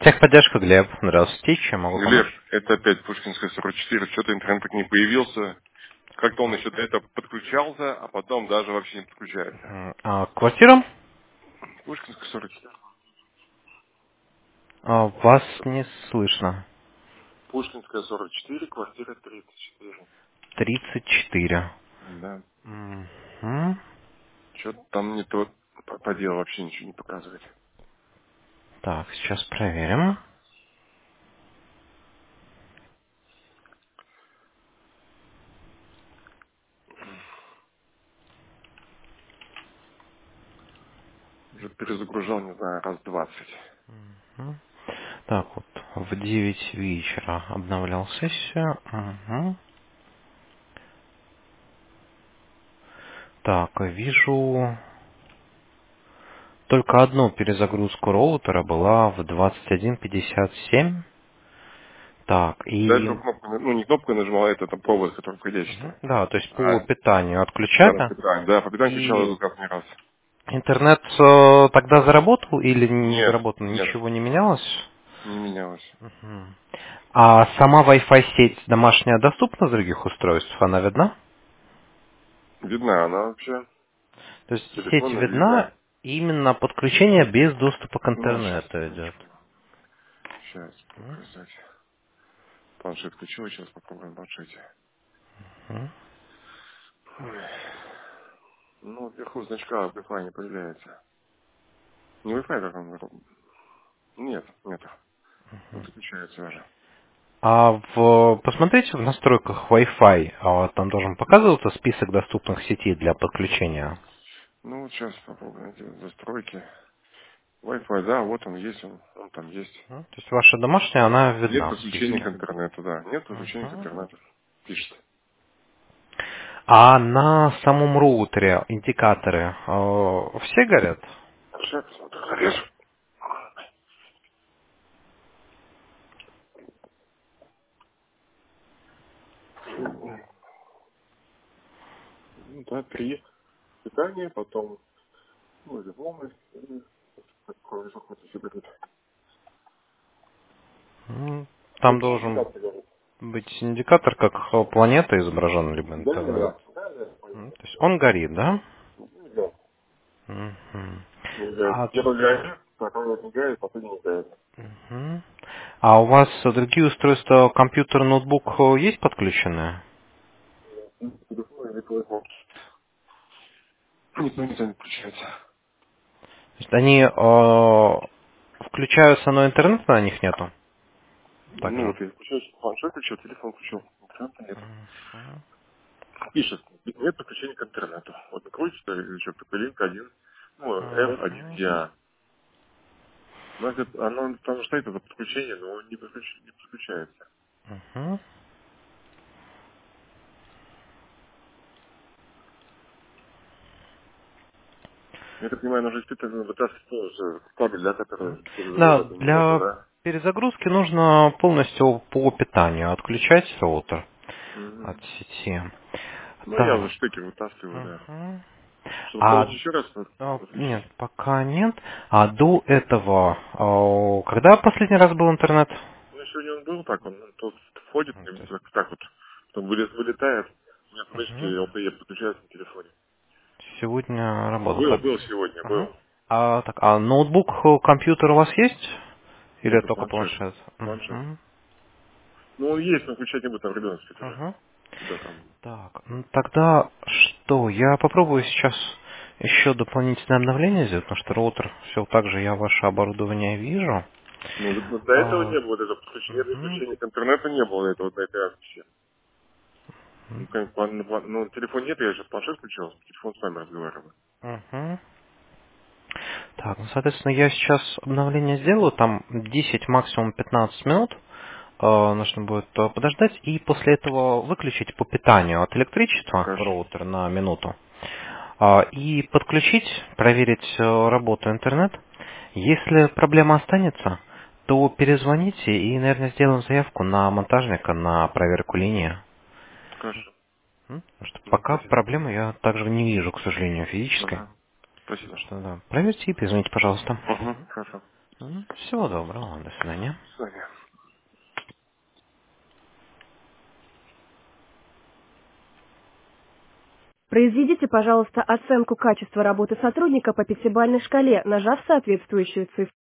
Техподдержка, Глеб. Здравствуйте, чем могу Глеб, помочь? это опять Пушкинская 44, что-то интернет так не появился. Как-то он еще до этого подключался, а потом даже вообще не подключается. Квартира? Пушкинская 44. Вас не слышно. Пушкинская 44, квартира 34. 34. Да. Мгм. Что-то там не то по делу вообще ничего не показывает. Так, сейчас проверим. Уже перезагружал, не знаю, раз 20. Мгм. Так, вот в 9 вечера обновлял сессию. Мгм. Так, вижу только одну перезагрузку роутера была в 21:57. Так, До и этого кнопку, ну не кнопку нажимал, а это там провод, который входящий там. да, то есть по А, питанию да, на отключали. питание. Да, по питанию включал И этот газ не раз. интернет тогда заработал или не Нет, заработал? нет, Ничего не менялось? не менялось. Мгм. А сама Wi-Fi сеть домашняя доступна с других устройств? Она видна? Видна она вообще. То есть сеть Телефонная видна. видна, именно подключение без доступа к Ну, сейчас, интернету идет. секундочку. Сейчас показать. Планшет включил, сейчас попробуем в планшете. Мгм. Ой. Ну, вверху значка Wi-Fi не появляется. Не Wi-Fi, как он? Нет, нет. Вот включается уже. Посмотрите в настройках Wi-Fi, там должен показываться список доступных сетей для подключения. Ну, вот сейчас попробуем найти застройки. Wi-Fi, да, вот он есть, он там есть. То есть ваша домашняя, она Нет видна в подключения к списке. интернету, да. Нет подключения к Мгм. интернету. Пишет. А на самом роутере индикаторы все горят? Сейчас посмотрю, зарежу. Ну, да, 3. Питание, потом, ну, или волны, и такой же хоть еще горит. Там Это должен индикатор горит. быть индикатор, как планета изображена, либо Да, интернет. да, да, да, То есть он горит, да? да. Мгм. Мигает. А, Первый горит, второй вот мигает, последний мигает. мгм. А у вас другие устройства, компьютер, ноутбук есть подключенные? Телефон или телефон. Никто не включается. То есть они включаются, но интернета на них нету? Ну Также. вот я включил, планшет включил, телефон включил. Интернета нет. Пишет, нет подключения к интернету. Вот накрутится или что, линк один, ну, Мгм. R1E. Значит, оно там стоит это подключение, но он не подключается. Мгм. Я так понимаю, нужно испытывать вытаскивать тоже кабель, да, Мгм. который Да, перезагружает интернета, для да? перезагрузки нужно полностью по питанию отключать роутер от Угу. сети. Ну, я за Так. штекер вытаскиваю, да. Мгм. Чтобы А полностью еще раз нет, включить. пока нет. А до этого, когда последний раз был интернет? Ну, сегодня он был так, он тут входит, То есть, так вот, потом вылетает, у меня автоматически мгм. LTE подключается на телефоне. Сегодня работал. Был, Так. был сегодня, Мгм. был. А ноутбук, компьютер у вас есть? Или Это только планшет. планшет? Планшет. Мгм. Ну, он есть, но включать не будет, там ребенок спит уже. Мгм. Да, там. Так, тогда что? Я попробую сейчас еще дополнительное обновление сделать, потому что роутер все так же я ваше оборудование вижу. Ну, до этого А, не было, вот это подключение, мгм, подключение к интернету не было, это вот на этой акции. Ну, ну, телефон нет, я сейчас планшет включил, телефон с вами разговариваю. мгм. Так, ну, соответственно, я сейчас обновление сделаю, там 10, максимум 15 минут. Нужно будет подождать и после этого выключить по питанию от электричества Хорошо. роутер на минуту. И подключить, проверить работу интернет. Если проблема останется, то перезвоните и, наверное, сделаем заявку на монтажника на проверку линии. Хорошо. Потому что Ну, пока спасибо. проблемы я также не вижу, к сожалению, физической. Ага. Спасибо. Так что да, проверьте и перезвоните, пожалуйста. Угу. Хорошо. Всего доброго. До свидания. До свидания. Произведите, пожалуйста, оценку качества работы сотрудника по пятибалльной шкале, нажав соответствующую цифру.